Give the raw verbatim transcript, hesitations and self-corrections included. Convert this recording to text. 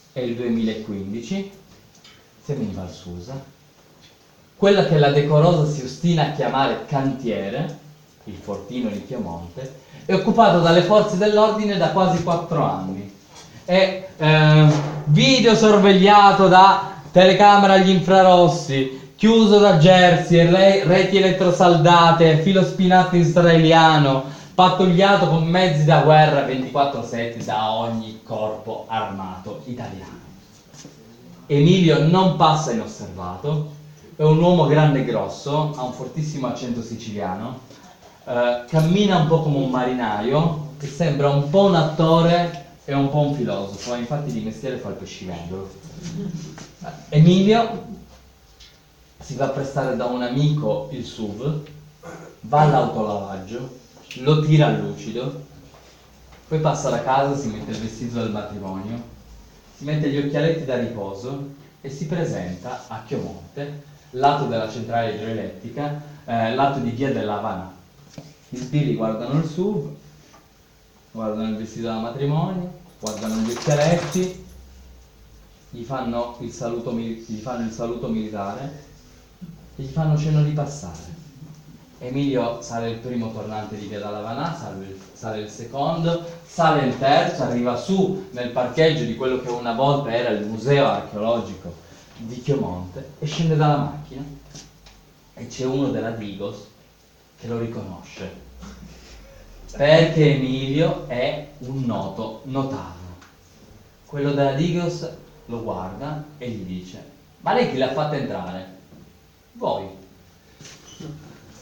è il duemilaquindici, siamo in Val Susa, quella che la decorosa si ostina a chiamare cantiere, il Fortino di Piemonte, è occupato dalle forze dell'ordine da quasi quattro anni. È eh, videosorvegliato da telecamera agli infrarossi, chiuso da Jersey, re- reti elettrosaldate, filo spinato israeliano, pattugliato con mezzi da guerra ventiquattro sette da ogni corpo armato italiano. Emilio non passa inosservato, è un uomo grande e grosso, ha un fortissimo accento siciliano, eh, cammina un po' come un marinaio, che sembra un po' un attore e un po' un filosofo, infatti di mestiere fa il pescivendolo. Emilio si fa prestare da un amico il S U V, va all'autolavaggio, lo tira a lucido, poi passa da casa, si mette il vestito del matrimonio, si mette gli occhialetti da riposo e si presenta a Chiomonte, lato della centrale idroelettrica, eh, lato di via dell'Havana. Gli sbirri guardano il S U V, guardano il vestito da matrimonio, guardano gli occhialetti, gli fanno il saluto, gli fanno il saluto militare e gli fanno cenno di passare. Emilio sale il primo tornante di via dell'Havana, sale il, sale il secondo, sale il terzo, arriva su nel parcheggio di quello che una volta era il museo archeologico di Chiomonte e scende dalla macchina e c'è uno della Digos che lo riconosce, perché Emilio è un noto notaio. Quello della Digos lo guarda e gli dice: ma lei chi l'ha fatta entrare? Voi.